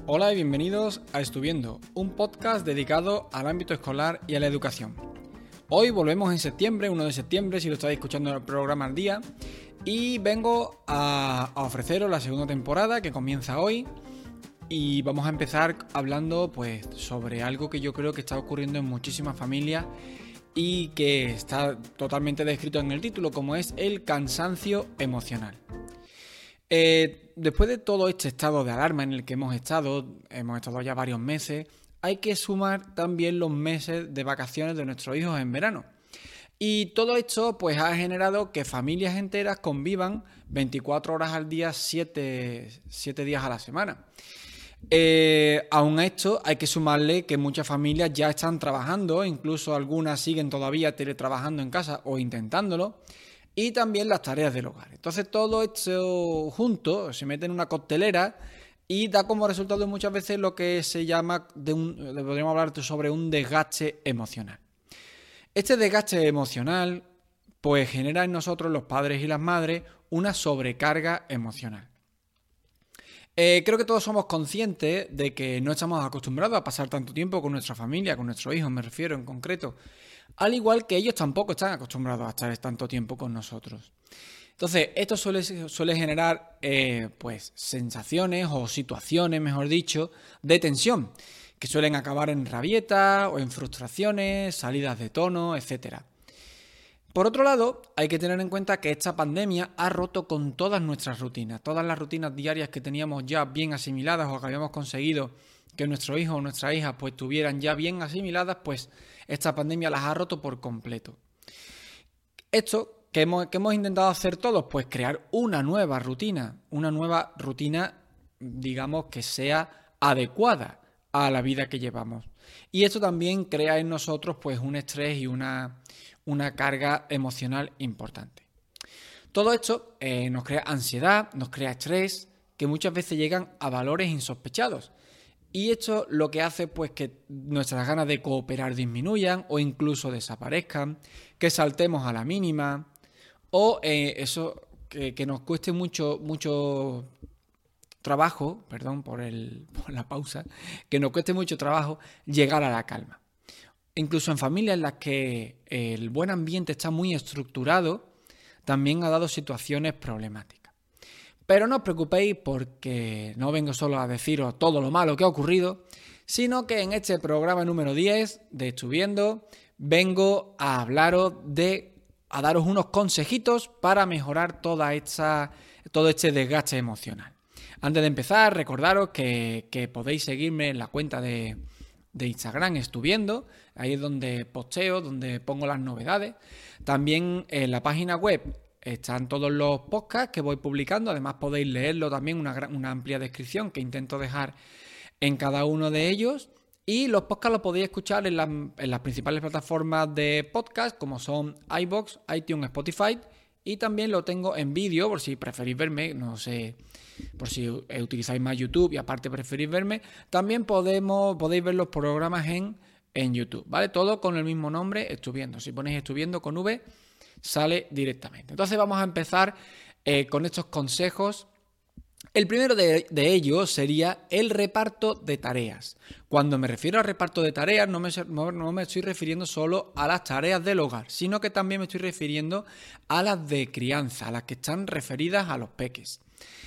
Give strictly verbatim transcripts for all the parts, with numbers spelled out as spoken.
Hola y bienvenidos a Estuviendo, un podcast dedicado al ámbito escolar y a la educación. Hoy volvemos en septiembre, uno de septiembre, si lo estáis escuchando en el programa al día, y vengo a, a ofreceros la segunda temporada que comienza hoy. Y vamos a empezar hablando pues sobre algo que yo creo que está ocurriendo en muchísimas familias y que está totalmente descrito en el título, como es el cansancio emocional. Eh, después de todo este estado de alarma en el que hemos estado, hemos estado ya varios meses, hay que sumar también los meses de vacaciones de nuestros hijos en verano. Y todo esto pues ha generado que familias enteras convivan veinticuatro horas al día, siete días a la semana. Eh, aún a esto hay que sumarle que muchas familias ya están trabajando, incluso algunas siguen todavía teletrabajando en casa o intentándolo, y también las tareas del hogar. Entonces todo esto junto se mete en una coctelera y da como resultado muchas veces lo que se llama, de un, podríamos hablar sobre un desgaste emocional. Este desgaste emocional pues genera en nosotros, los padres y las madres, una sobrecarga emocional. Eh, creo que todos somos conscientes de que no estamos acostumbrados a pasar tanto tiempo con nuestra familia, con nuestros hijos me refiero en concreto, al igual que ellos tampoco están acostumbrados a estar tanto tiempo con nosotros. Entonces, esto suele, suele generar eh, pues sensaciones o situaciones, mejor dicho, de tensión, que suelen acabar en rabietas o en frustraciones, salidas de tono, etcétera. Por otro lado, hay que tener en cuenta que esta pandemia ha roto con todas nuestras rutinas, todas las rutinas diarias que teníamos ya bien asimiladas o que habíamos conseguido que nuestros hijos o nuestras hijas pues tuvieran ya bien asimiladas, pues esta pandemia las ha roto por completo. Esto que hemos, que hemos intentado hacer todos, pues crear una nueva rutina, una nueva rutina, digamos, que sea adecuada a la vida que llevamos. Y esto también crea en nosotros pues un estrés y una, una carga emocional importante. Todo esto eh, nos crea ansiedad, nos crea estrés, que muchas veces llegan a valores insospechados. Y esto lo que hace pues que nuestras ganas de cooperar disminuyan o incluso desaparezcan, que saltemos a la mínima o eh, eso que, que nos cueste mucho, mucho trabajo, perdón por, el, por la pausa, que nos cueste mucho trabajo llegar a la calma. Incluso en familias en las que el buen ambiente está muy estructurado, también ha dado situaciones problemáticas. Pero no os preocupéis porque no vengo solo a deciros todo lo malo que ha ocurrido, sino que en este programa número diez de Estuviendo vengo a hablaros de, a daros unos consejitos para mejorar toda esta, todo este desgaste emocional. Antes de empezar, recordaros que, que podéis seguirme en la cuenta de, de Instagram Estuviendo, ahí es donde posteo, donde pongo las novedades. También en la página web están todos los podcasts que voy publicando, además podéis leerlo también, una, una amplia descripción que intento dejar en cada uno de ellos. Y los podcasts los podéis escuchar en, la, en las principales plataformas de podcast, como son iVoox, iTunes, Spotify, y también lo tengo en vídeo, por si preferís verme, no sé, por si utilizáis más YouTube y aparte preferís verme, también podemos, podéis ver los programas en, en YouTube, ¿vale? Todo con el mismo nombre, Estuviendo. Si ponéis Estuviendo con V, sale directamente. Entonces vamos a empezar eh, con estos consejos. El primero de, de ellos sería el reparto de tareas. Cuando me refiero al reparto de tareas no me, no, no me estoy refiriendo solo a las tareas del hogar, sino que también me estoy refiriendo a las de crianza, a las que están referidas a los peques.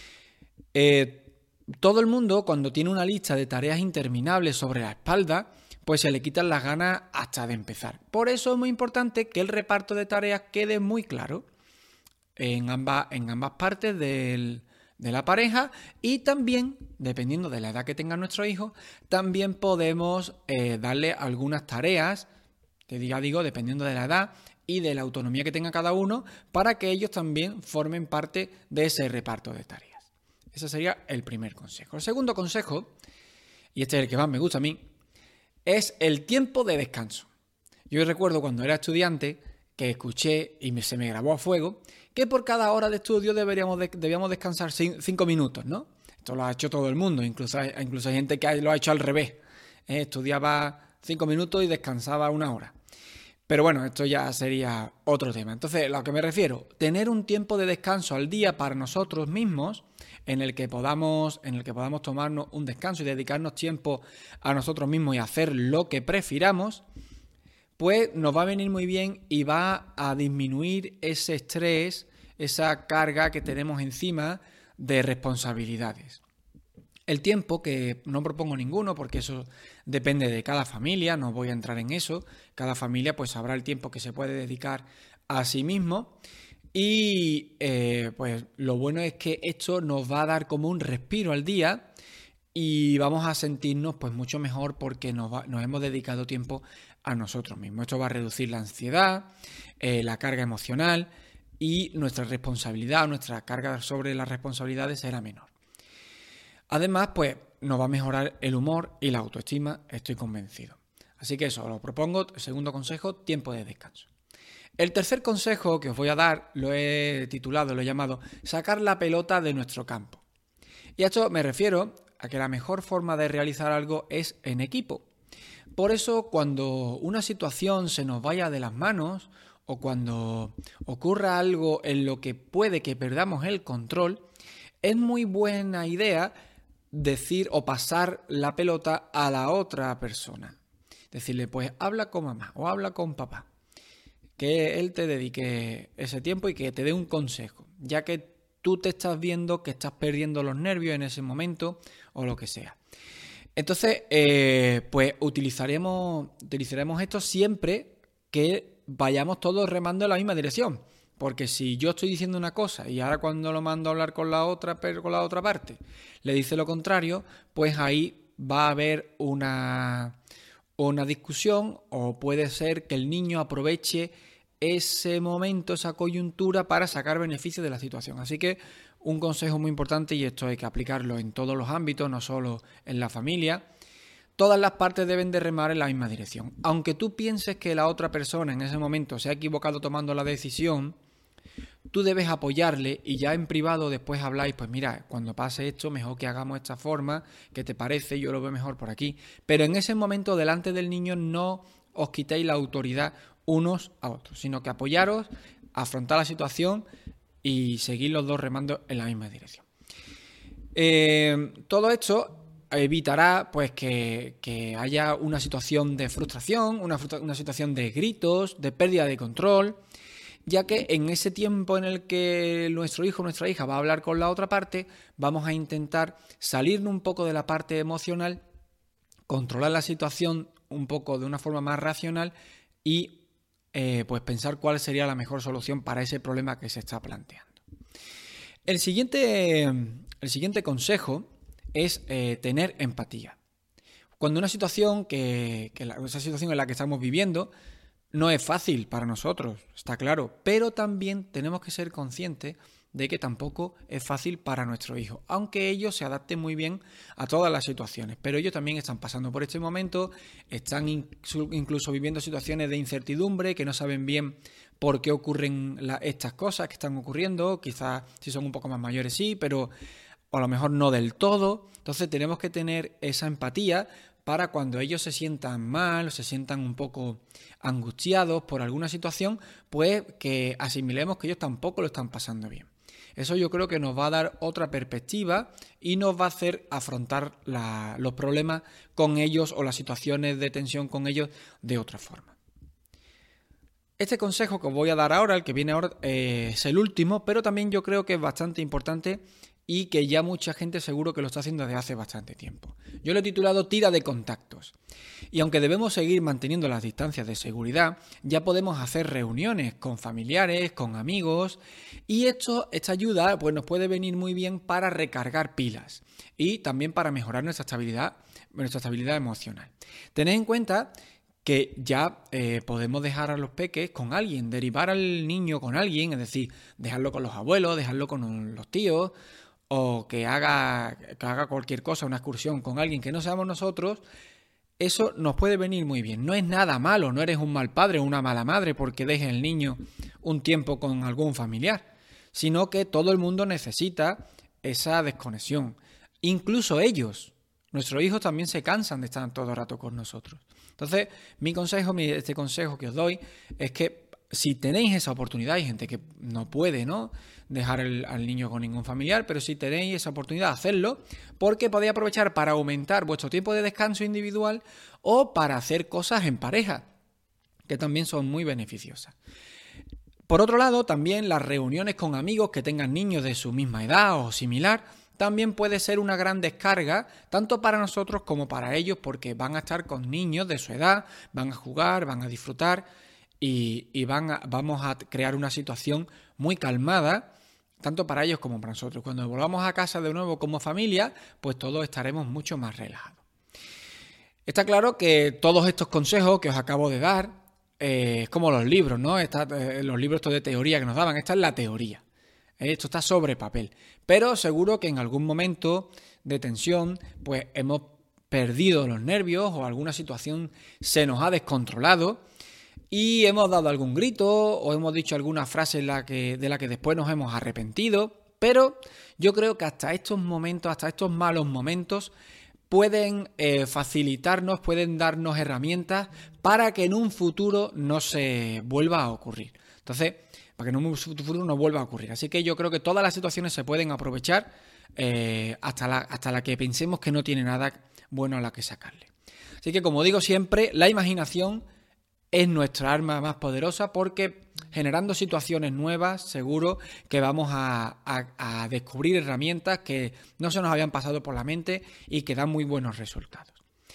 Eh, todo el mundo, cuando tiene una lista de tareas interminables sobre la espalda, pues se le quitan las ganas hasta de empezar. Por eso es muy importante que el reparto de tareas quede muy claro en ambas, en ambas partes del, de la pareja, y también, dependiendo de la edad que tenga nuestro hijo, también podemos eh, darle algunas tareas, te digo, digo, dependiendo de la edad y de la autonomía que tenga cada uno, para que ellos también formen parte de ese reparto de tareas. Ese sería el primer consejo. El segundo consejo, y este es el que más me gusta a mí, es el tiempo de descanso. Yo recuerdo cuando era estudiante que escuché y me, se me grabó a fuego que por cada hora de estudio deberíamos de, debíamos descansar cinco minutos, ¿no? Esto lo ha hecho todo el mundo, incluso hay, incluso hay gente que lo ha hecho al revés. ¿eh? Estudiaba cinco minutos y descansaba una hora. Pero bueno, esto ya sería otro tema. Entonces, a lo que me refiero, tener un tiempo de descanso al día para nosotros mismos en el que podamos, en el que podamos tomarnos un descanso y dedicarnos tiempo a nosotros mismos y hacer lo que prefiramos, pues nos va a venir muy bien y va a disminuir ese estrés, esa carga que tenemos encima de responsabilidades. El tiempo, que no propongo ninguno porque eso depende de cada familia, no voy a entrar en eso. Cada familia pues sabrá el tiempo que se puede dedicar a sí mismo. Y eh, pues lo bueno es que esto nos va a dar como un respiro al día y vamos a sentirnos pues mucho mejor porque nos, va, nos hemos dedicado tiempo a nosotros mismos. Esto va a reducir la ansiedad, eh, la carga emocional y nuestra responsabilidad, nuestra carga sobre las responsabilidades será menor. Además, pues nos va a mejorar el humor y la autoestima, estoy convencido. Así que eso, os lo propongo. El segundo consejo, tiempo de descanso. El tercer consejo que os voy a dar lo he titulado, lo he llamado sacar la pelota de nuestro campo. Y a esto me refiero a que la mejor forma de realizar algo es en equipo. Por eso, cuando una situación se nos vaya de las manos o cuando ocurra algo en lo que puede que perdamos el control, es muy buena idea decir o pasar la pelota a la otra persona. Decirle, pues habla con mamá o habla con papá. Que él te dedique ese tiempo y que te dé un consejo, ya que tú te estás viendo que estás perdiendo los nervios en ese momento o lo que sea. Entonces, eh, pues utilizaremos, utilizaremos esto siempre que vayamos todos remando en la misma dirección. Porque si yo estoy diciendo una cosa y ahora cuando lo mando a hablar con la otra, con la otra parte, le dice lo contrario, pues ahí va a haber una, una discusión o puede ser que el niño aproveche ese momento, esa coyuntura para sacar beneficio de la situación. Así que un consejo muy importante, y esto hay que aplicarlo en todos los ámbitos, no solo en la familia. Todas las partes deben de remar en la misma dirección. Aunque tú pienses que la otra persona en ese momento se ha equivocado tomando la decisión, tú debes apoyarle y ya en privado después habláis, pues mira, cuando pase esto, mejor que hagamos esta forma, ¿qué te parece? Yo lo veo mejor por aquí. Pero en ese momento, delante del niño, no os quitéis la autoridad unos a otros, sino que apoyaros, afrontar la situación y seguir los dos remando en la misma dirección. Eh, todo esto evitará pues que, que haya una situación de frustración, una, una situación de gritos, de pérdida de control, ya que en ese tiempo en el que nuestro hijo o nuestra hija va a hablar con la otra parte, vamos a intentar salirnos un poco de la parte emocional, controlar la situación un poco de una forma más racional y eh, pues pensar cuál sería la mejor solución para ese problema que se está planteando. El siguiente, el siguiente consejo es eh, tener empatía. Cuando una situación que, que la, esa situación en la que estamos viviendo no es fácil para nosotros, está claro, pero también tenemos que ser conscientes de que tampoco es fácil para nuestro hijo, aunque ellos se adapten muy bien a todas las situaciones, pero ellos también están pasando por este momento, están incluso viviendo situaciones de incertidumbre, que no saben bien por qué ocurren la, estas cosas que están ocurriendo, quizás si son un poco más mayores sí, pero a lo mejor no del todo. Entonces tenemos que tener esa empatía para cuando ellos se sientan mal o se sientan un poco angustiados por alguna situación, pues que asimilemos que ellos tampoco lo están pasando bien. Eso yo creo que nos va a dar otra perspectiva y nos va a hacer afrontar la, los problemas con ellos o las situaciones de tensión con ellos de otra forma. Este consejo que os voy a dar ahora, el que viene ahora, eh, es el último, pero también yo creo que es bastante importante y que ya mucha gente seguro que lo está haciendo desde hace bastante tiempo. Yo lo he titulado Tira de contactos. Y aunque debemos seguir manteniendo las distancias de seguridad, ya podemos hacer reuniones con familiares, con amigos, y esto, esta ayuda pues, nos puede venir muy bien para recargar pilas y también para mejorar nuestra estabilidad, nuestra estabilidad emocional. Tened en cuenta que ya eh, podemos dejar a los peques con alguien, derivar al niño con alguien, es decir, dejarlo con los abuelos, dejarlo con los tíos, o que haga, que haga cualquier cosa, una excursión con alguien que no seamos nosotros. Eso nos puede venir muy bien. No es nada malo, no eres un mal padre o una mala madre porque dejes el niño un tiempo con algún familiar, sino que todo el mundo necesita esa desconexión. Incluso ellos, nuestros hijos también se cansan de estar todo el rato con nosotros. Entonces, mi consejo, este consejo que os doy es que si tenéis esa oportunidad, hay gente que no puede, ¿no?, dejar el, al niño con ningún familiar, pero si tenéis esa oportunidad, hacedlo, porque podéis aprovechar para aumentar vuestro tiempo de descanso individual o para hacer cosas en pareja, que también son muy beneficiosas. Por otro lado, también las reuniones con amigos que tengan niños de su misma edad o similar, también puede ser una gran descarga, tanto para nosotros como para ellos, porque van a estar con niños de su edad, van a jugar, van a disfrutar y, y van a, vamos a crear una situación muy calmada, tanto para ellos como para nosotros. Cuando volvamos a casa de nuevo como familia, pues todos estaremos mucho más relajados. Está claro que todos estos consejos que os acabo de dar, eh, es como los libros, ¿no? Está, eh, los libros estos de teoría que nos daban, esta es la teoría. Esto está sobre papel. Pero seguro que en algún momento de tensión, pues hemos perdido los nervios o alguna situación se nos ha descontrolado y hemos dado algún grito o hemos dicho alguna frase en la que, de la que después nos hemos arrepentido, pero yo creo que hasta estos momentos, hasta estos malos momentos, pueden eh, facilitarnos, pueden darnos herramientas para que en un futuro no se vuelva a ocurrir. Entonces, para que en un futuro no vuelva a ocurrir. Así que yo creo que todas las situaciones se pueden aprovechar eh, hasta, la, hasta la que pensemos que no tiene nada bueno a la que sacarle. Así que, como digo siempre, la imaginación es nuestra arma más poderosa porque generando situaciones nuevas seguro que vamos a, a, a descubrir herramientas que no se nos habían pasado por la mente y que dan muy buenos resultados.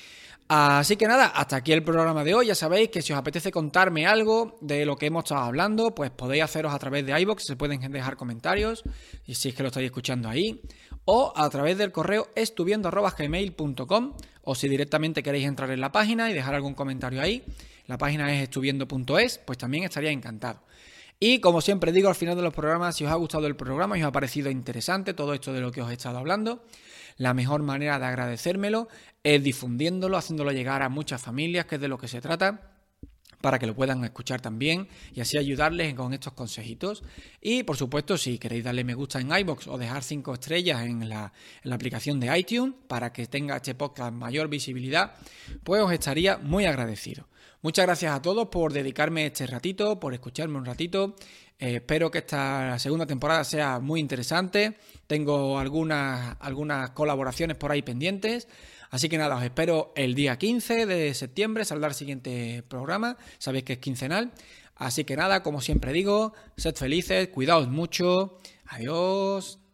Así que nada, hasta aquí el programa de hoy. Ya sabéis que si os apetece contarme algo de lo que hemos estado hablando, pues podéis haceros a través de iVoox, se pueden dejar comentarios, y si es que lo estáis escuchando ahí, o a través del correo estuviendo arroba gmail punto com, o si directamente queréis entrar en la página y dejar algún comentario ahí, la página es estuviendo punto es, pues también estaría encantado. Y como siempre digo al final de los programas, si os ha gustado el programa y os ha parecido interesante todo esto de lo que os he estado hablando, la mejor manera de agradecérmelo es difundiéndolo, haciéndolo llegar a muchas familias, que es de lo que se trata, para que lo puedan escuchar también y así ayudarles con estos consejitos. Y por supuesto, si queréis darle me gusta en iVoox o dejar cinco estrellas en la, en la aplicación de iTunes para que tenga este podcast mayor visibilidad, pues os estaría muy agradecido. Muchas gracias a todos por dedicarme este ratito, por escucharme un ratito. Eh, espero que esta segunda temporada sea muy interesante. Tengo algunas, algunas colaboraciones por ahí pendientes. Así que nada, os espero el día quince de septiembre, saldrá el siguiente programa. Sabéis que es quincenal. Así que nada, como siempre digo, sed felices, cuidaos mucho. Adiós.